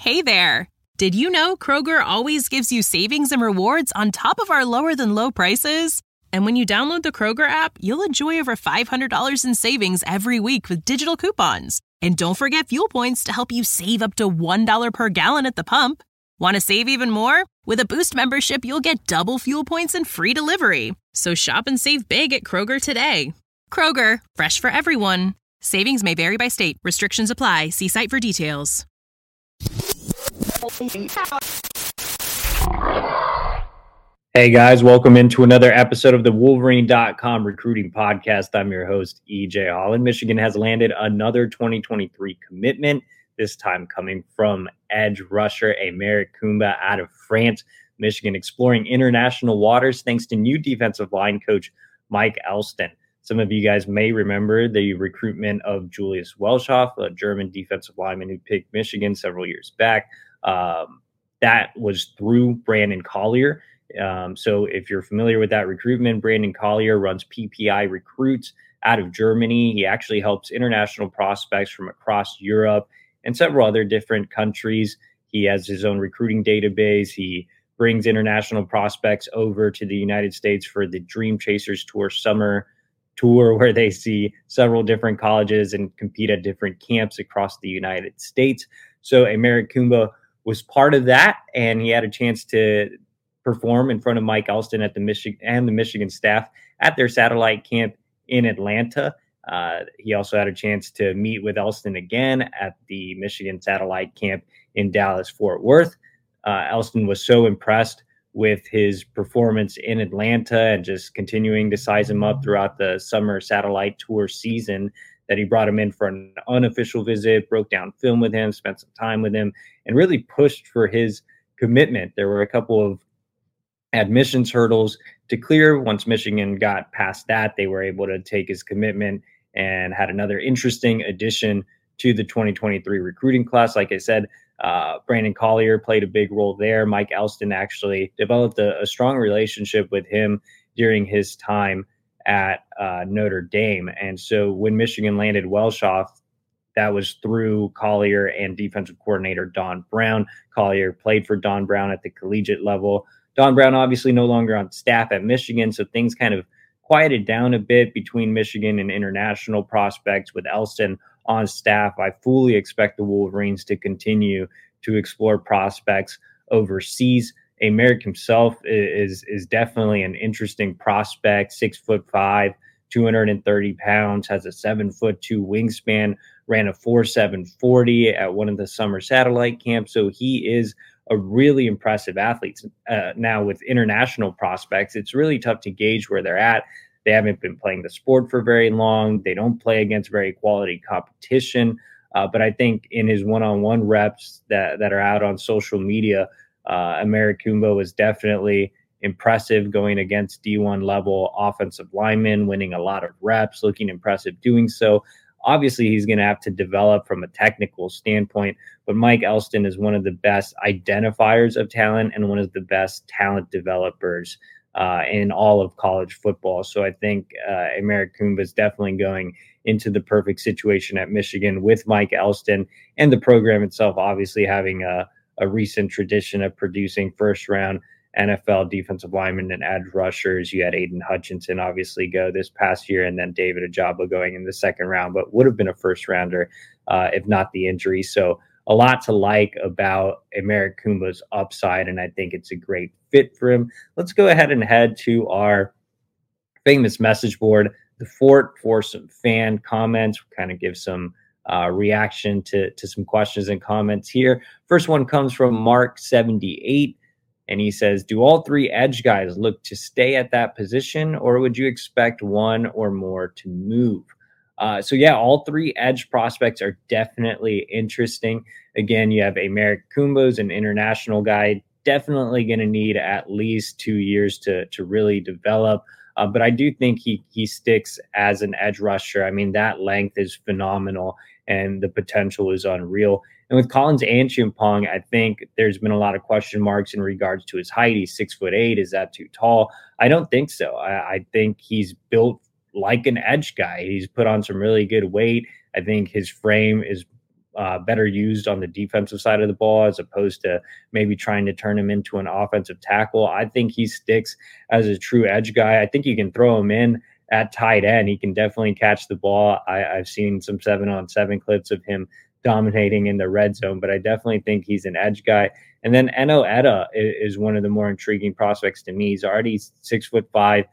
Hey there! Did you know Kroger always gives you savings and rewards on top of our lower-than-low prices? And when you download the Kroger app, you'll enjoy over $500 in savings every week with digital coupons. And don't forget fuel points to help you save up to $1 per gallon at the pump. Want to save even more? With a Boost membership, you'll get double fuel points and free delivery. So shop and save big at Kroger today. Kroger, fresh for everyone. Savings may vary by state. Restrictions apply. See site for details. Hey guys, welcome into another episode of the Wolverine.com recruiting podcast. I'm your host, EJ Holland. Michigan has landed another 2023 commitment, this time coming from edge rusher Aymeric Kungba out of France. Michigan exploring international waters thanks to new defensive line coach Mike Elston. Some of you guys may remember the recruitment of Julius Welschof, a German defensive lineman who picked Michigan several years back. That was through Brandon Collier. So if you're familiar with that recruitment, Brandon Collier runs PPI Recruits out of Germany. He actually helps international prospects from across Europe and several other different countries. He has his own recruiting database. He brings international prospects over to the United States for the Dream Chasers Tour summer tour, where they see several different colleges and compete at different camps across the United States. So Aymeric Kungba was part of that, and he had a chance to perform in front of Mike Elston at the Michigan staff at their satellite camp in Atlanta. He also had a chance to meet with Elston again at the Michigan satellite camp in Dallas-Fort Worth. Elston was so impressed with his performance in Atlanta and just continuing to size him up throughout the summer satellite tour season that he brought him in for an unofficial visit, broke down film with him, spent some time with him, and really pushed for his commitment. There were a couple of admissions hurdles to clear. Once Michigan got past that, they were able to take his commitment and had another interesting addition to the 2023 recruiting class. Like I said, Brandon Collier played a big role there. Mike Elston actually developed a strong relationship with him during his time at Notre Dame. And so when Michigan landed Welschof, that was through Collier and defensive coordinator Don Brown. Collier played for Don Brown at the collegiate level. Don Brown obviously no longer on staff at Michigan, so things kind of quieted down a bit between Michigan and international prospects. With Elston on staff, I fully expect the Wolverines to continue to explore prospects overseas. Aymeric himself is definitely an interesting prospect, 6'5", 230 pounds, has a 7'2" wingspan, ran a 4.7 40 at one of the summer satellite camps. So he is a really impressive athlete. Now with international prospects, it's really tough to gauge where they're at. They haven't been playing the sport for very long. They don't play against very quality competition. But I think in his one-on-one reps that are out on social media, Aymeric Kungba was definitely impressive going against D1 level offensive linemen, winning a lot of reps, looking impressive doing so. Obviously, he's going to have to develop from a technical standpoint, but Mike Elston is one of the best identifiers of talent and one of the best talent developers in all of college football. So I think Aymeric Kungba is definitely going into the perfect situation at Michigan with Mike Elston, and the program itself obviously having a recent tradition of producing first-round NFL defensive linemen and edge rushers. You had Aiden Hutchinson obviously go this past year, and then David Ojabo going in the second round, but would have been a first rounder if not the injury. So a lot to like about Aymeric Kungba's upside, and I think it's a great fit for him. Let's go ahead and head to our famous message board, the Fort, for some fan comments. We'll kind of give some reaction to some questions and comments here. First one comes from Mark78. And he says, do all three edge guys look to stay at that position, or would you expect one or more to move? So yeah, all three edge prospects are definitely interesting. Again, you have Aymeric Kungba, an international guy, definitely going to need at least 2 years to really develop. But I do think he sticks as an edge rusher. I mean, that length is phenomenal and the potential is unreal. And with Collins Achiampong, I think there's been a lot of question marks in regards to his height. He's 6'8". Is that too tall? I don't think so. I think he's built like an edge guy. He's put on some really good weight. I think his frame is better used on the defensive side of the ball as opposed to maybe trying to turn him into an offensive tackle. I think he sticks as a true edge guy. I think you can throw him in at tight end. He can definitely catch the ball. I've seen some 7-on-7 clips of him dominating in the red zone, but I definitely think he's an edge guy. And then Eno Etta is one of the more intriguing prospects to me. He's already 6'5",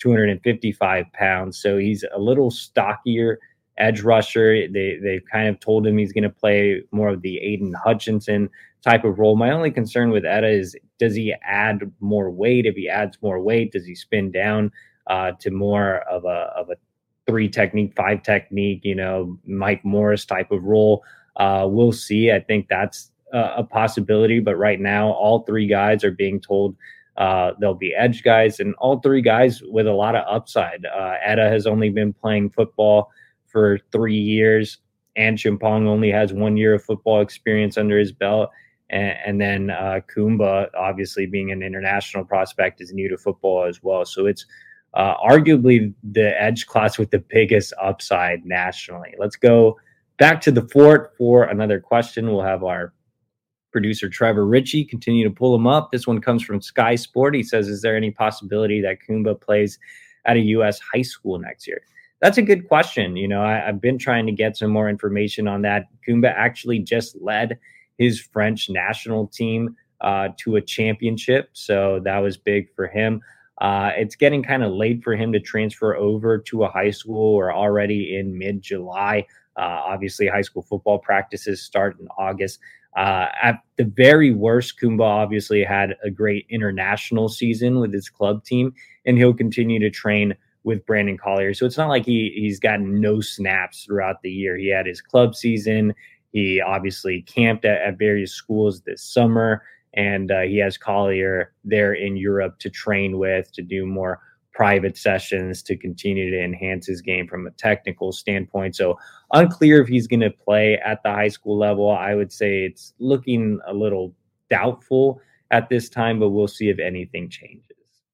255 pounds. So he's a little stockier edge rusher. They've kind of told him he's going to play more of the Aiden Hutchinson type of role. My only concern with Etta is, does he add more weight? If he adds more weight, does he spin down to more of a 3 technique, 5 technique, Mike Morris type of role? We'll see. I think that's a possibility, but right now all 3 guys are being told they'll be edge guys, and all 3 guys with a lot of upside. Etta has only been playing football for 3 years, and Chimpong only has 1 year of football experience under his belt. And then Kumba, obviously being an international prospect, is new to football as well. So it's arguably the edge class with the biggest upside nationally. Let's go back to the fort for another question. We'll have our producer Trevor Ritchie continue to pull them up. This one comes from Sky Sport. He says, is there any possibility that Kumba plays at a U.S. high school next year? That's a good question. I've been trying to get some more information on that. Kumba actually just led his French national team to a championship, so that was big for him. It's getting kind of late for him to transfer over to a high school. We're already in mid-July. Obviously, high school football practices start in August. At the very worst, Kumba obviously had a great international season with his club team, and he'll continue to train with Brandon Collier. So it's not like he's gotten no snaps throughout the year. He had his club season. He obviously camped at various schools this summer, and he has Collier there in Europe to train with, to do more private sessions, to continue to enhance his game from a technical standpoint. So unclear if he's going to play at the high school level. I would say it's looking a little doubtful at this time, but we'll see if anything changes.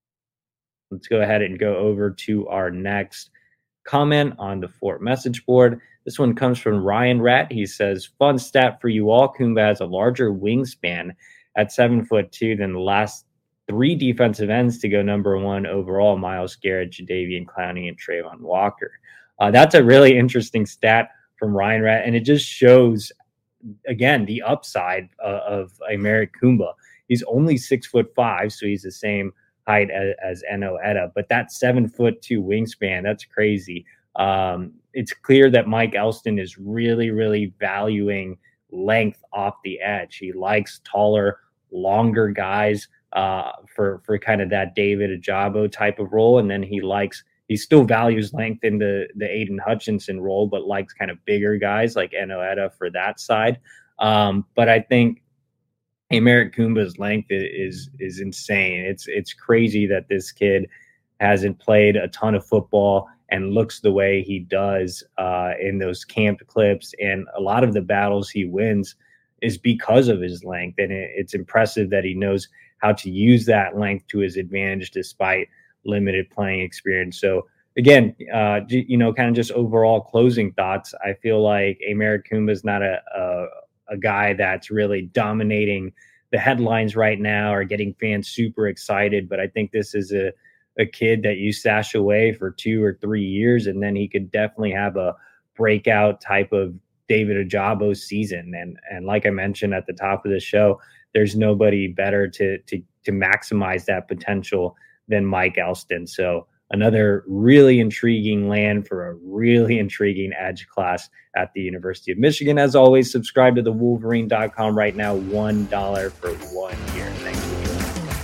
Let's go ahead and go over to our next comment on the Fort message board. This one comes from Ryan Rat. He says, fun stat for you all. Kumba has a larger wingspan at 7'2" than the last 3 defensive ends to go number 1 overall: Myles Garrett, Jadeveon Clowney, and Trayvon Walker. That's a really interesting stat from Ryan Rat, and it just shows, again, the upside of Aymeric Kumba. He's only 6'5", so he's the same height as Eno Etta, but that 7'2" wingspan, that's crazy. It's clear that Mike Elston is really, really valuing length off the edge. He likes taller, longer guys for kind of that David Ojabo type of role. And then he still values length in the Aiden Hutchinson role, but likes kind of bigger guys like Eno Etta for that side. But I think Aymeric Kumba's length is insane. It's crazy that this kid hasn't played a ton of football and looks the way he does in those camped clips. And a lot of the battles he wins is because of his length. And it's impressive that he knows how to use that length to his advantage despite limited playing experience. So again, kind of just overall closing thoughts. I feel like Aymeric Kumba is not a guy that's really dominating the headlines right now or getting fans super excited. But I think this is a kid that you stash away for 2 or 3 years, and then he could definitely have a breakout type of David Ojabo season. And like I mentioned at the top of the show, there's nobody better to maximize that potential than Mike Elston. So another really intriguing land for a really intriguing edge class at the University of Michigan. As always, subscribe to thewolverine.com right now, $1 for 1 year. Thanks for joining.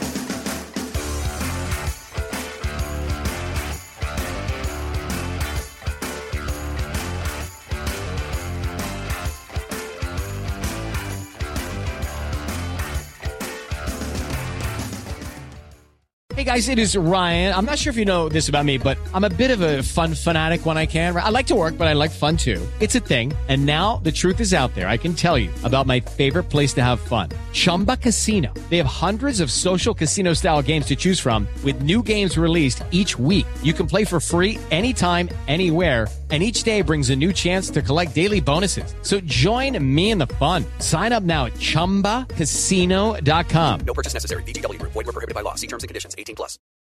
Hey guys, it is Ryan. I'm not sure if you know this about me, but I'm a bit of a fun fanatic when I can. I like to work, but I like fun too. It's a thing. And now the truth is out there. I can tell you about my favorite place to have fun. Chumba Casino. They have hundreds of social casino style games to choose from with new games released each week. You can play for free anytime, anywhere, And each day brings a new chance to collect daily bonuses. So join me in the fun. Sign up now at ChumbaCasino.com. No purchase necessary. VGW Group. Void where prohibited by law. See terms and conditions. 18+.